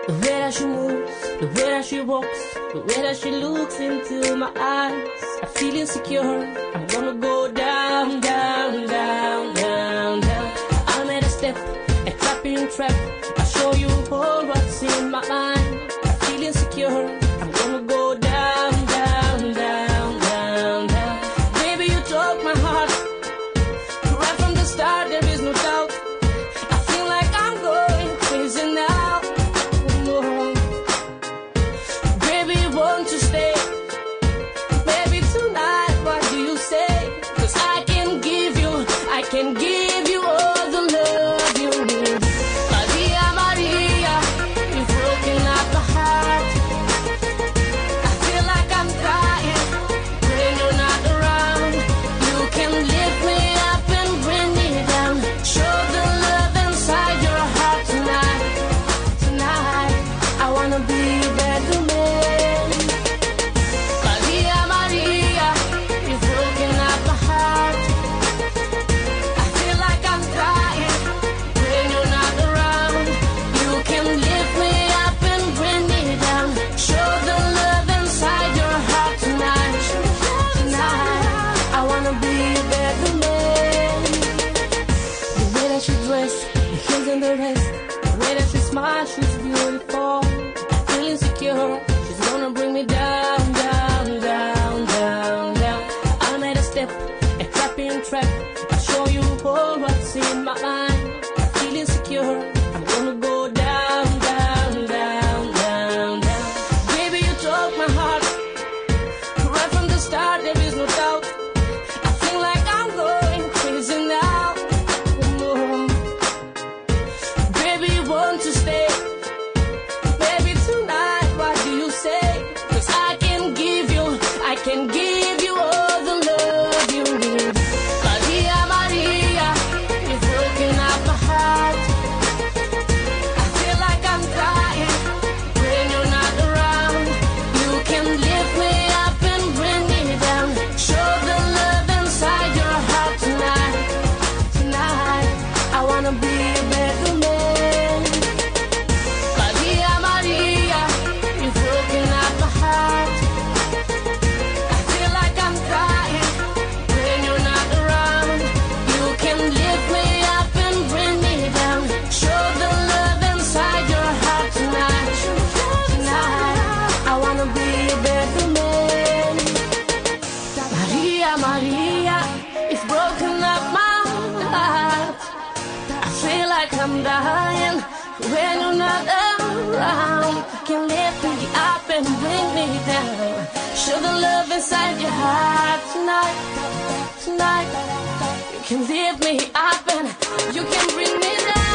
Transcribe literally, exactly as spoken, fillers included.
The way that she moves, the way that she walks, the way that she looks into my eyes. I feel insecure, I'm gonna go down, down, down, down, down. I made a step, a trap in trap. I'll show you all what's in my mind. I feel insecure, I'm gonna go down, down, down, down, down. Baby, you took my heart. Right from the start, there is no doubt. I feel like I'm going crazy now. Oh, baby, you want to stay? Maybe tonight, what do you say? 'Cause I can give you, I can give you all the love you need. Maria, Maria, you've broken up my heart. I feel like I'm crying when you're not around. You can lift me up and bring me down. Show the love inside your heart tonight. Tonight, I wanna be a better man. Maria, Maria, you've broken up my heart. I feel like I'm crying when you're not around. You can lift me up and bring me down. Show the love inside your heart tonight. Tonight, I wanna be a better man. The way that she dressed, the heels and the rest, the way that she smiles, she's beautiful. I feel insecure, she's gonna bring me down, down, down, down, down. I made a step, a trap in trap. I'll show you all what's in my mind. I feel insecure, I'm gonna go down, down, down, down, down. Baby, you took my heart. Right from the start, there is no doubt. I feel like I'm going crazy now. Oh, baby, you want to stay? Maybe tonight, what do you say? 'Cause I can give you, I can give you all the love you need. Maria, Maria, you've broken up my heart. I feel like I'm crying when you're not around. You can lift me up and bring me down. Show the love inside your heart tonight. Tonight, I wanna be a better man. Maria, Maria, you've broken up my heart. I feel like I'm crying when you're not around. You can lift me up and bring me down. Show the love inside your heart tonight. Tonight, I wanna be a better man. Maria, Maria, you've broken up my heart. I feel like I'm dying when you're not around. You can lift me up and bring me down. Show the love inside your heart tonight. Tonight, you can lift me up and you can bring me down.